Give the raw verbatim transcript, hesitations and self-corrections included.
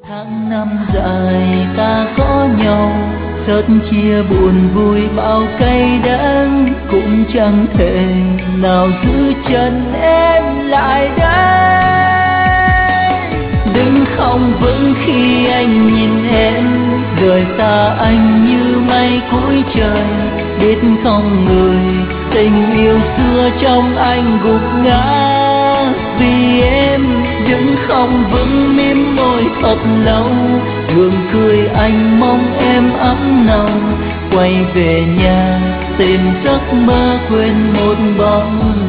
Tháng năm dài ta có nhau, rất chia buồn vui bao cay đắng, cũng chẳng thể nào giữ chân em lại đây. Đứng không vững khi anh nhìn em, rời xa anh như mây cuối trời. Biết không người, tình yêu xưa trong anh gục ngã vì em. Đứng không vững mím môi thật lâu, gượng cười anh mong em ấm nồng. Quay về nhà tìm giấc mơ quên một bóng